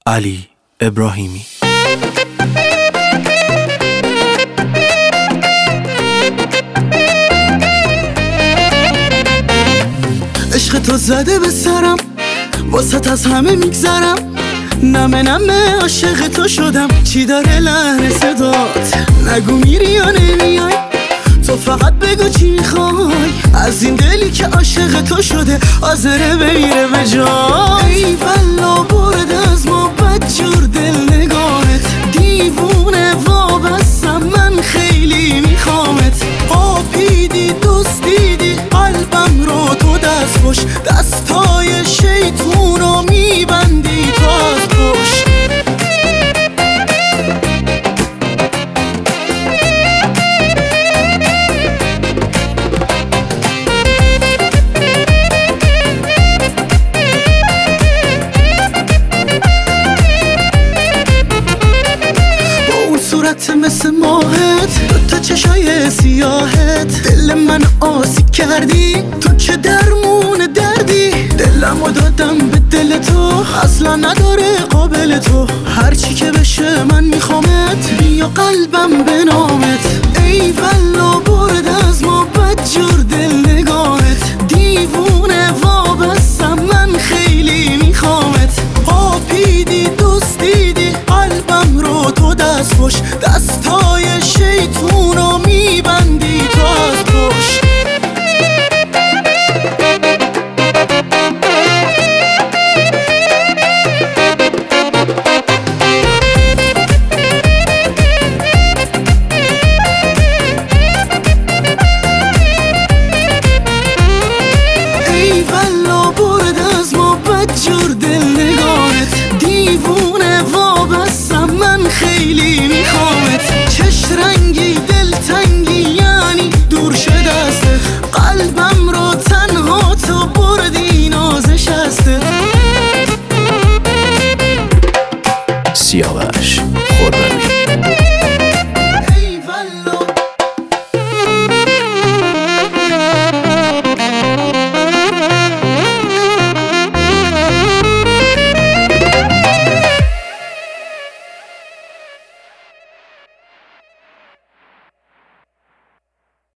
علی ابراهیمی. عشق تو زده به سرم، واسط از همه میگذرم، نمه نمه عاشق تو شدم. چی داره لحن صدات؟ نگو میری یا نمیای، تو فقط بگو چی میخوای. از این دلی که عاشق تو شده حاضره بمیره به جای. ای والا برده از ما بدجور دل نگاهت، دیوونه وابستم من خیلی میخوامت. قاپیدی دوست دیدی قلبم رو تو دست خوش، دستای شیطون رو میبندی تو از پشت. صورت مثل ماهت، دوتا چشای سیاهت، دل من آسی کردی تو که درمون دردی. دلمو دادم به دل تو، اصلا نداره قابل تو. هرچی که بشه من میخوامت، بیا قلبم به نامت. ای والا برد از ما بدجور دل نگاهت، دیوونه وابستم من خیلی میخوامت. قاپیدی دوست دیدی قلبم رو تو دست خوش،